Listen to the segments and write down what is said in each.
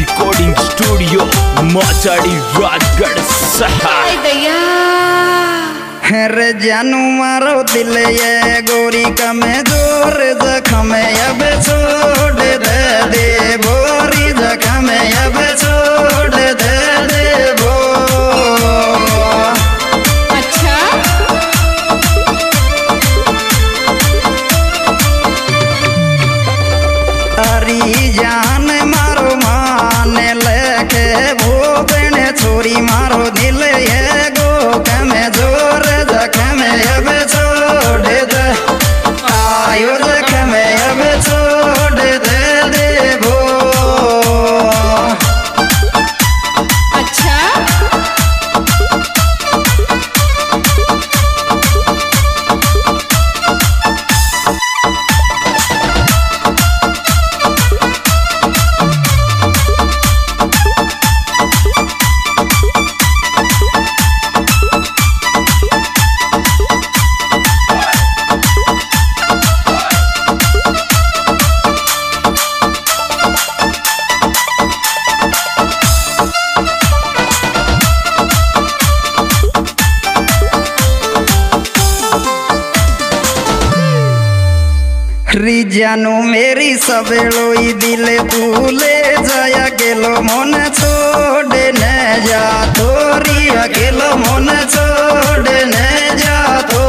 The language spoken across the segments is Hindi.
रिकॉर्डिंग स्टूडियो माचाड़ी राजगढ़ सहाय। रे जानू मारो दिल ये गोरी कमजोर जख्म अब छोड़ दे बोरी जख्म अब छोड़ दे बो। अच्छा अरी जान मारो मान लेके वो बन छोरी मारो दिल ये गो कमजोर जख्म अब छोड़ दे आयो जख्म अब छोड़ दे वो। अच्छा री जानू मेरी सबेलोई दिल तू ले जाया गेलो मन छोड़ न जा तोरी अकेलो मन छोड़ न जा तो।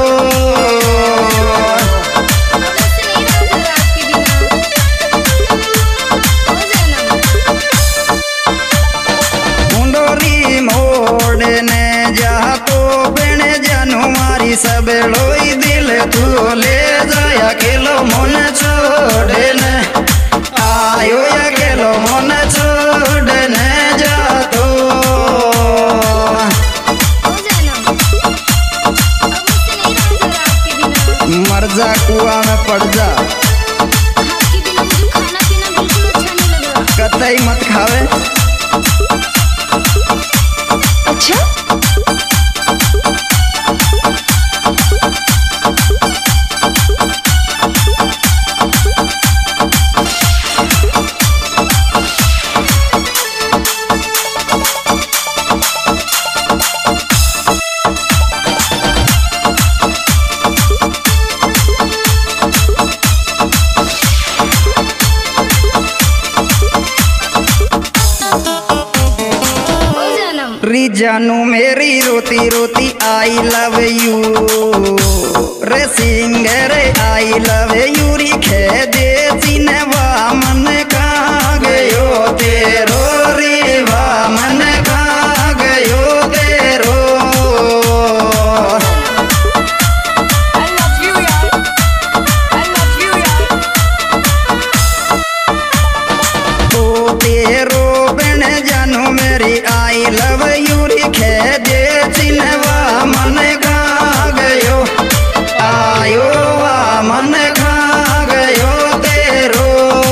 मुंडोरी मोड़ न जा तो बन जानू मारी सबेलोई दिल तू ले जाया गेलो मन छोड़ न आयो अकेलो मन छोड़ न जा तो। मर जा कुआ में पड़ जा आपके बिना मुझे खाना पीना बिल्कुल अच्छा नहीं लग रहा। कतई मत खावे। अच्छा री जानू मेरी रोती रोती आई लव यू रे सिंगर आई लव यू री खे दे सिनेवा मन का गयो तेरो रे वा मन का गयो तेरो। I love you यार I love you यार। ओ तेरो बन जानू मेरी आई लव यू री खे दे सिनेवा मन का गयो आयो वा मन का गयो तेरो।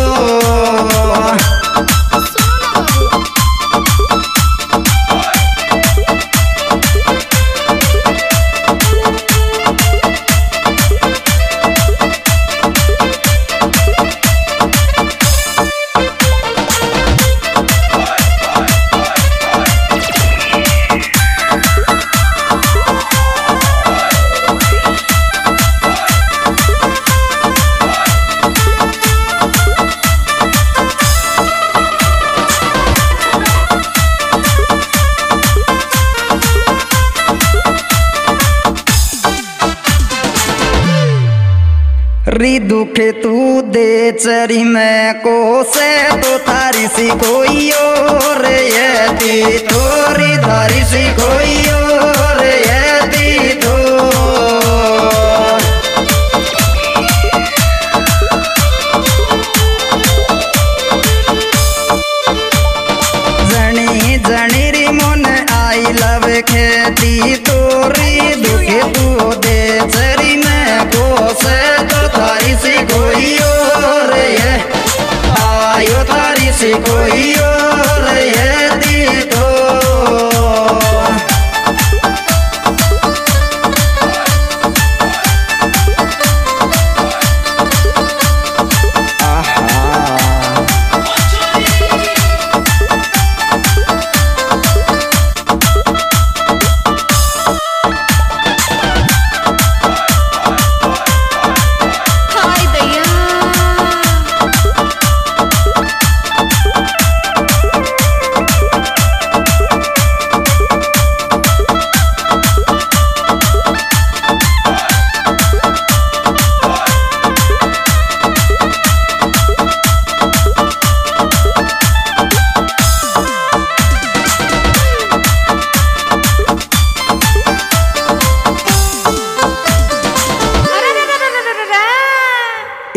री दुखे तू दे चरी मैं को से तो थारी सी कोई और ये ती तोरी थारी सी कोई और ये ती तो। जनी जनी री मन आई लव खेती तोरी दुखे तू दे चरी मैं को से तो थारी सी कोई और ये आयो थारी सी कोई और ये दी तो। आहा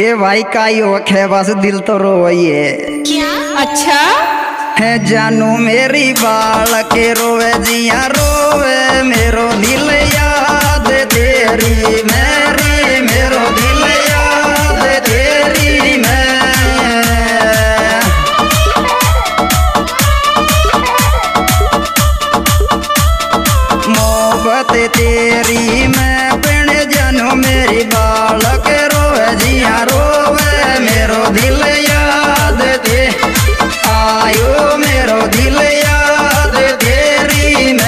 ये भाई का यो है बस दिल तो रोइए क्या? अच्छा है जानू मेरी बाल के रोवे जिया रोवे मेरो दिल याद तेरी मेरी मेरो दिल याद तेरी मैं मोहब्बत तेरी मैं पिण जानू मेरी बाल के रोवे जिया रोवे मेरो दिल याद ते आयो मेरो दिल याद तेरी मैं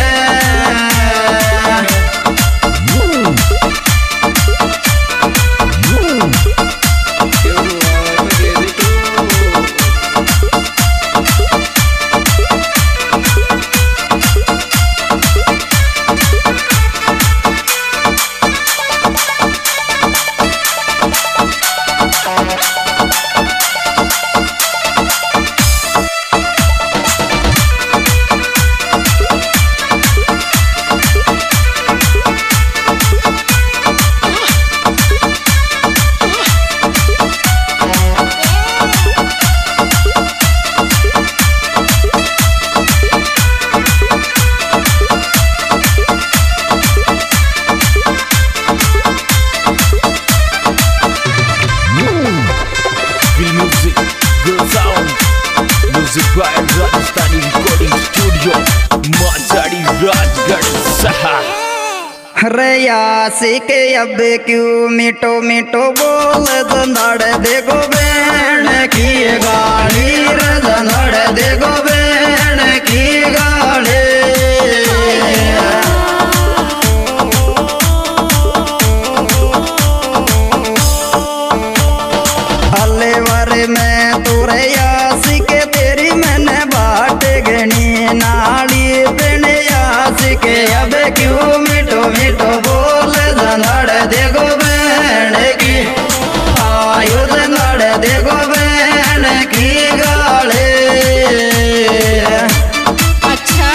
राजस्थानी रिकॉर्डिंग स्टूडियो माचाड़ी राजगढ़ सहा रयासी के अब क्यों मिटो मिटो बोल जंदड़ देखो बैण की गाड़ी रे जंदड़ देखो बैण की गाड़ी अलेवर में तू रयासी के तेरी मैंने बाट गणी नाली बिन यासी के अब क्यों मिटो मिटो बोल जंदड़ देखो बैण की आयु जंदड़ देखो बैण की गाले अच्छा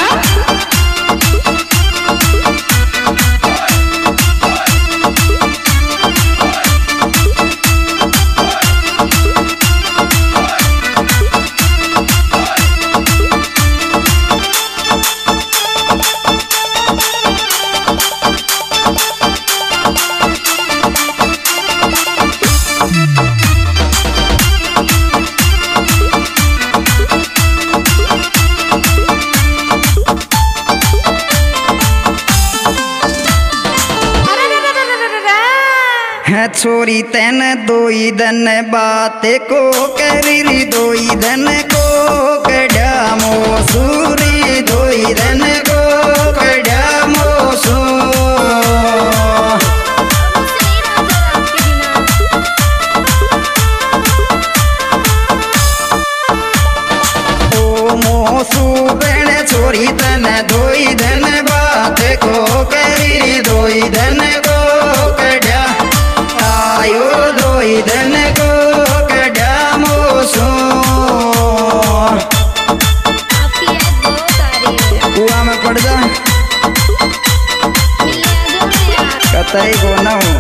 है छोरी तेन दोई दिन बात को करी दोई दिन को कड़ा मोसूरी दोई दिन को कड़ा मोसू ओ मोसू बेण छोरी तेन दोई दिन बात को करी दोई दिन को कड़ा आयो दोई दिन को कड़ा मोसू आपकी याद बहुत आ रही है। कुआ में पड़ जा मिल जाओ ना यार। कतई को न हूँ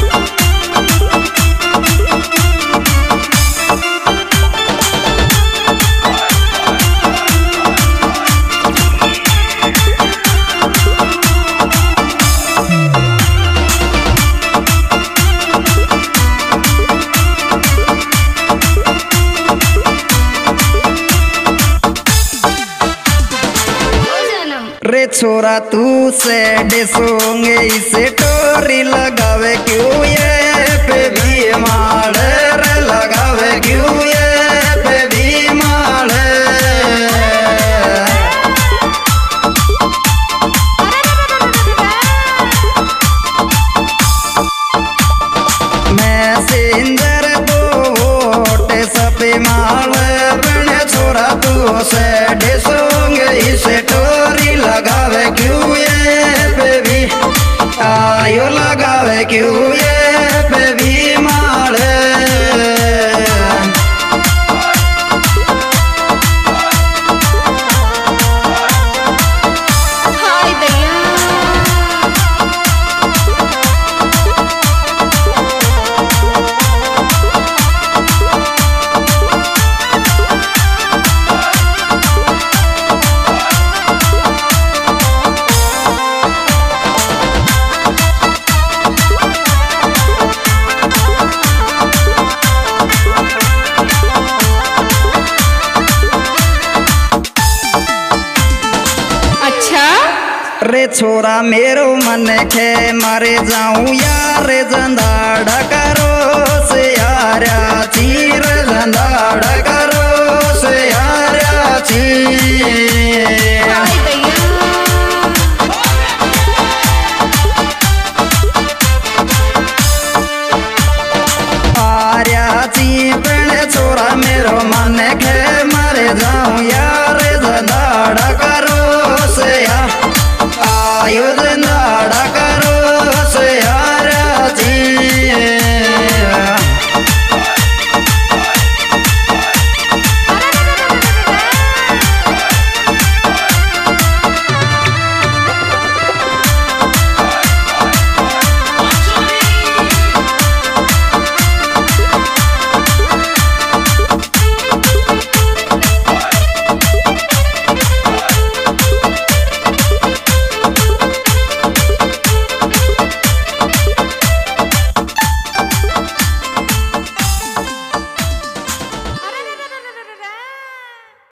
रे छोरा तू से डिसोंगे इसे टोरी लगावे क्यों ये पे भी माल रे लगावे क्यों ये पे भी माल मैं सिंदर दो वोट सपे माल बने छोरा तू से डिसोंगे इसे टोरी लगावे क्यों ये पे भी आयो लगावे क्यों ये पे भी माल रे छोरा मेरो मन खे मारे जाऊं यार जंदाड़ करो से यारा चीर जंदाड़ करो से यारा चीर